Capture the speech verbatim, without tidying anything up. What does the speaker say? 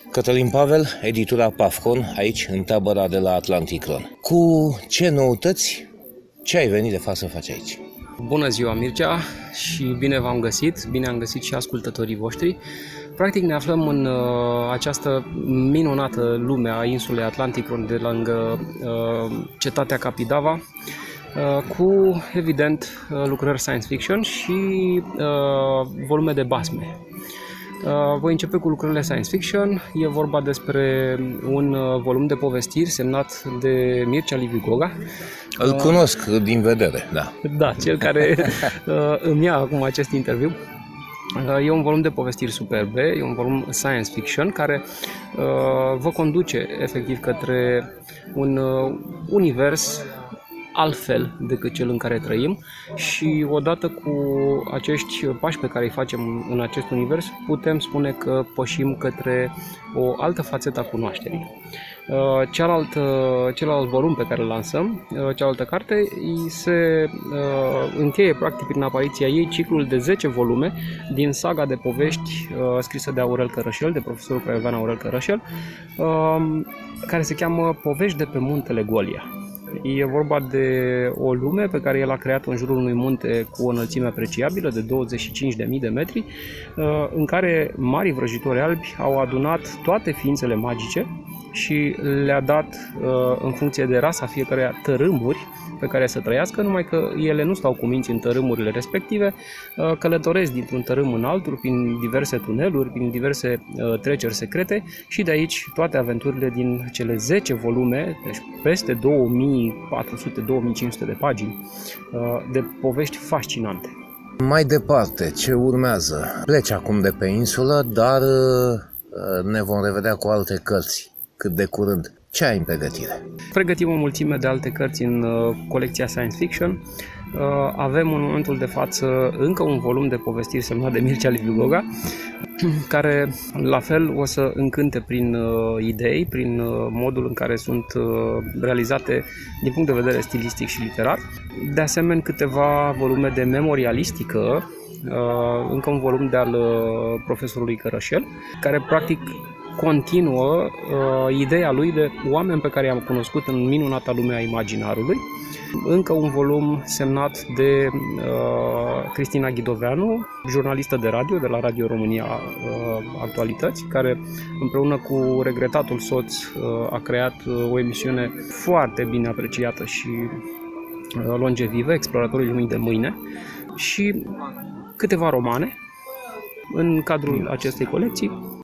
Cătălin Pavel, editura Pafcon, aici în tabăra de la Atlanticron. Cu ce noutăți, ce ai venit de fapt să faci aici? Bună ziua, Mircea, și bine v-am găsit, bine am găsit și ascultătorii voștri. Practic ne aflăm în uh, această minunată lume a insulei Atlanticron de lângă uh, cetatea Capidava, uh, cu, evident, uh, lucrări science fiction și uh, volume de basme. Uh, voi începe cu lucrările science fiction. E vorba despre un uh, volum de povestiri semnat de Mircea Liviu Goga. Îl uh, cunosc din vedere, da. Da, cel care uh, îmi ia acum acest interviu. Uh, e un volum de povestiri superbe, e un volum science fiction care uh, vă conduce efectiv către un uh, univers altfel decât cel în care trăim și odată cu acești pași pe care îi facem în acest univers, putem spune că pășim către o altă fațetă a cunoașterii. Cealalt, celălalt volum pe care îl lansăm, cealaltă carte, se încheie practic prin apariția ei ciclul de zece volume din saga de povești scrisă de Aurel Cărășel, de profesorul craiovean Aurel Cărășel, care se cheamă Povești de pe Muntele Golia. E vorba de o lume pe care el a creat în jurul unui munte cu o înălțime apreciabilă de douăzeci și cinci de mii de metri, în care mari vrăjitori albi au adunat toate ființele magice și le-a dat, în funcție de rasa fiecăreia, tărâmuri pe care să trăiască, numai că ele nu stau cu minți în tărâmurile respective, călătoresc dintr-un tărâm în altul, prin diverse tuneluri, prin diverse treceri secrete și de aici toate aventurile din cele zece volume, deci peste două mii patru sute - două mii cinci sute de pagini de povești fascinante. Mai departe, ce urmează? Pleci acum de pe insulă, dar ne vom revedea cu alte cărți cât de curând. Ce ai în pregătire? Pregătim o mulțime de alte cărți în uh, colecția science fiction. Uh, avem în momentul de față încă un volum de povestiri semnat de Mircea Liviu Goga, care la fel o să încânte prin uh, idei, prin uh, modul în care sunt uh, realizate din punct de vedere stilistic și literar. De asemenea, câteva volume de memorialistică, uh, încă un volum de al uh, profesorului Cărășel, care practic continuă uh, ideea lui de oameni pe care i-am cunoscut în minunata lume a imaginarului. Încă un volum semnat de uh, Cristina Ghidoveanu, jurnalistă de radio de la Radio România uh, Actualități, care împreună cu regretatul soț uh, a creat uh, o emisiune foarte bine apreciată și uh, longevivă, Exploratorii Lumii de Mâine, și câteva romane în cadrul acestei colecții.